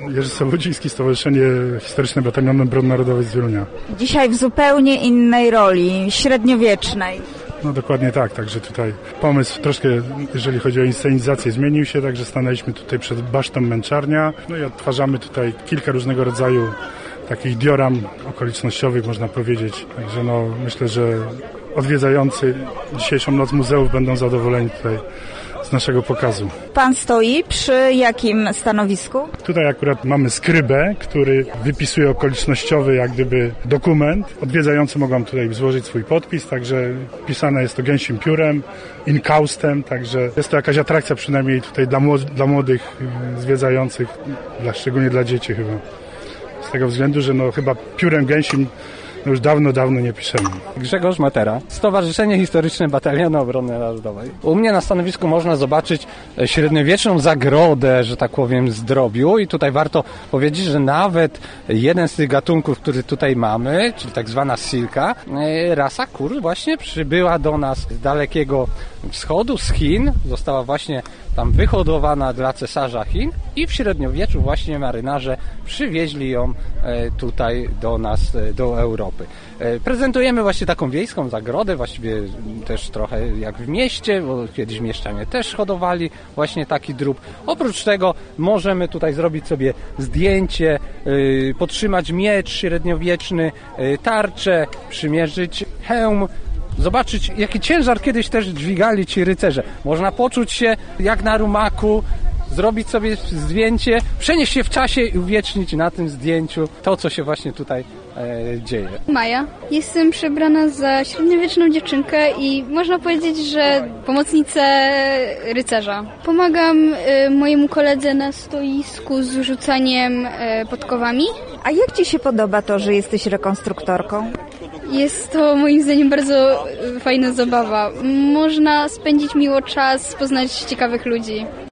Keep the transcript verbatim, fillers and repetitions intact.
Jerzy Sowodziński, Stowarzyszenie Historyczne Batalionu Obrony Narodowej z Wielunia. Dzisiaj w zupełnie innej roli, średniowiecznej. No dokładnie tak, także tutaj pomysł troszkę, jeżeli chodzi o inscenizację, zmienił się, także stanęliśmy tutaj przed basztą Męczarnia, no i odtwarzamy tutaj kilka różnego rodzaju takich dioram okolicznościowych, można powiedzieć. Także no myślę, że odwiedzający dzisiejszą Noc Muzeów będą zadowoleni tutaj z naszego pokazu. Pan stoi przy jakim stanowisku? Tutaj akurat mamy skrybę, który wypisuje okolicznościowy jak gdyby dokument. Odwiedzający mogą tutaj złożyć swój podpis, także pisane jest to gęsim piórem, inkaustem, także jest to jakaś atrakcja przynajmniej tutaj dla, młod- dla młodych zwiedzających, dla, szczególnie dla dzieci chyba. Z tego względu, że no chyba piórem gęsim no już dawno, dawno nie piszemy. Grzegorz Matera, Stowarzyszenie Historyczne Batalionu Obrony Narodowej. U mnie na stanowisku można zobaczyć średniowieczną zagrodę, że tak powiem, zdrobiu i tutaj warto powiedzieć, że nawet jeden z tych gatunków, który tutaj mamy, czyli tak zwana silka, rasa kur właśnie przybyła do nas z dalekiego wschodu, z Chin, została właśnie tam wyhodowana dla cesarza Chin i w średniowieczu właśnie marynarze przywieźli ją tutaj do nas, do Europy. Prezentujemy właśnie taką wiejską zagrodę, właściwie też trochę jak w mieście, bo kiedyś mieszczanie też hodowali właśnie taki drób. Oprócz tego możemy tutaj zrobić sobie zdjęcie, podtrzymać miecz średniowieczny, tarczę, przymierzyć hełm, zobaczyć, jaki ciężar kiedyś też dźwigali ci rycerze. Można poczuć się jak na rumaku, zrobić sobie zdjęcie, przenieść się w czasie i uwiecznić na tym zdjęciu to, co się właśnie tutaj e, dzieje. Maja. Jestem przebrana za średniowieczną dziewczynkę i można powiedzieć, że pomocnicę rycerza. Pomagam e, mojemu koledze na stoisku z rzucaniem e, podkowami. A jak Ci się podoba to, że jesteś rekonstruktorką? Jest to moim zdaniem bardzo fajna zabawa. Można spędzić miło czas, poznać ciekawych ludzi.